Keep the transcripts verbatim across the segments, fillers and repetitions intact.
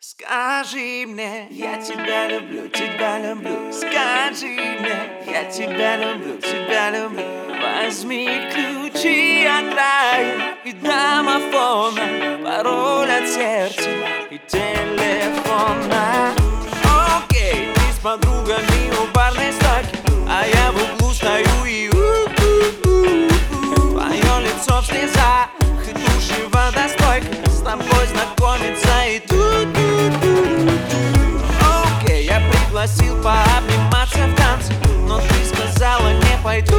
Скажи мне, я тебя люблю, тебя люблю. Скажи мне, я тебя люблю, тебя люблю. Возьми ключи от рая и домофона, пароль от сердца и телефона. Окей, ты с подругами у барной стойки, а я в углу стою и у-у-у-у. Твое лицо в слезах и души водостойка, с тобой знакомиться и ту-ту-ту-ту. Окей, я пригласил пообниматься в танце, но ты сказала не пойду.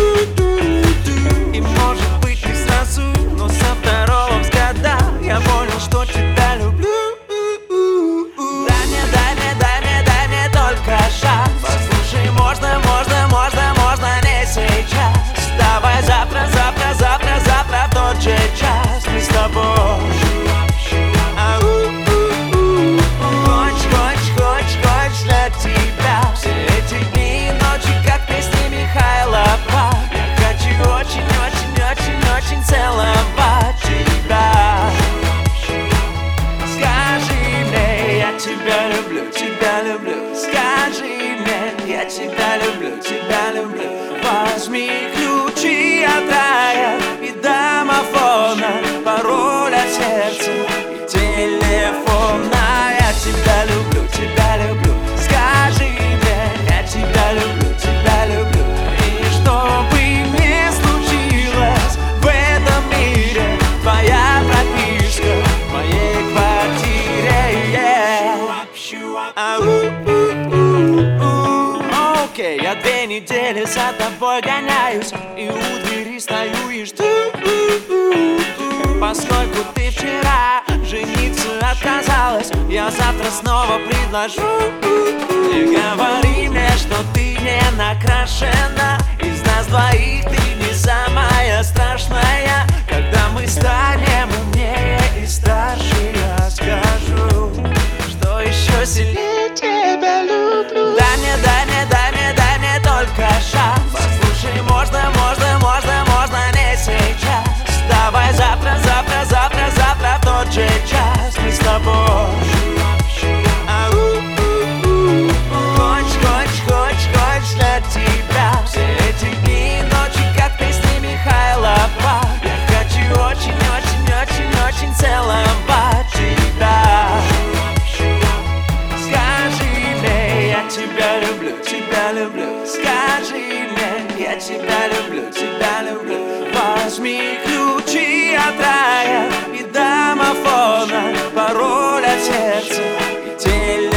И может быть не сразу, но со второго взгляда я понял, что тебя люблю. Дай мне, дай мне, дай мне, дай мне только шанс. Послушай, можно, можно, можно, можно не сейчас. Давай завтра, завтра, завтра, завтра в тот же час мы с тобой. Хочешь, хочешь, хочешь, хочешь для тебя все эти дни и ночи, как песни Михайлова. Я хочу очень, очень, очень, очень целовать тебя. Скажи мне, я тебя люблю, тебя люблю. Скажи мне, я тебя люблю, тебя люблю. Возьми ключи от рая и домофона, пароль от сердца и телефона. Я тебя люблю, тебя люблю. Скажи мне, я тебя люблю, тебя люблю. И что бы ни случилось в этом мире, твоя прописка в моей квартире, yeah. Окей, я две недели за тобой гоняюсь и у двери стою и жду. Поскольку ты вчера жениться отказалась, я завтра снова предложу. Не говори мне, что ты не накрашена. Из нас двоих ты не самая страшная. Когда мы станем умнее и старше, я скажу, что еще сильнее тебя люблю. Дай мне, дай мне, дай мне, дай мне только шанс. Послушай, можно, можно, можно, можно не сейчас. Давай завтра, завтра, завтра, завтра в тот же час мы с тобой. Хочешь, хочешь, хочешь, хочешь для тебя все эти дни и ночи, как песни Михайлова. Я хочу очень, очень, очень, очень целовать тебя. Скажи мне, я тебя люблю, тебя люблю. Скажи мне, я тебя люблю, тебя люблю. Возьми ключи от рая и домофона, пароль от сердца и телефона.